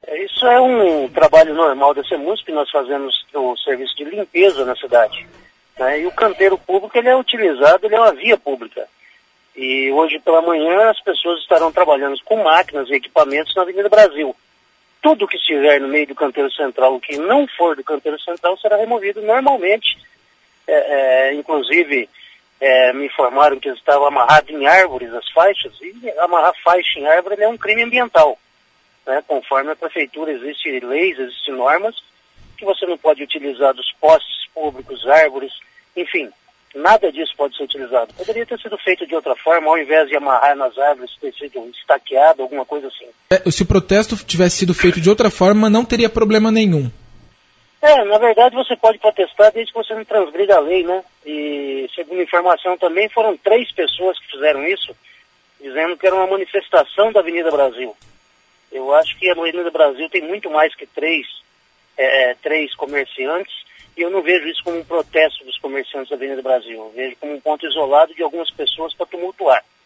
Isso é um trabalho normal da CEMUSP, que nós fazemos o serviço de limpeza na cidade, né? E o canteiro público, ele é utilizado, ele é uma via pública. E hoje pela manhã as pessoas estarão trabalhando com máquinas e equipamentos na Avenida Brasil. Tudo que estiver no meio do canteiro central, o que não for do canteiro central, será removido normalmente. Inclusive, me informaram que estava amarrado em árvores as faixas, e amarrar faixa em árvore é um crime ambiental, né? Conforme a prefeitura, existem leis, existem normas, que você não pode utilizar dos postes públicos, árvores, enfim, nada disso pode ser utilizado. Poderia ter sido feito de outra forma, ao invés de amarrar nas árvores, ter sido estaqueado, alguma coisa assim. Se o protesto tivesse sido feito de outra forma, não teria problema nenhum. Na verdade você pode protestar desde que você não transgrida a lei, né? E, segundo informação também, foram 3 pessoas que fizeram isso, dizendo que era uma manifestação da Avenida Brasil. Eu acho que a Avenida Brasil tem muito mais que 3 comerciantes, e eu não vejo isso como um protesto dos comerciantes da Avenida Brasil. Eu vejo como um ponto isolado de algumas pessoas para tumultuar.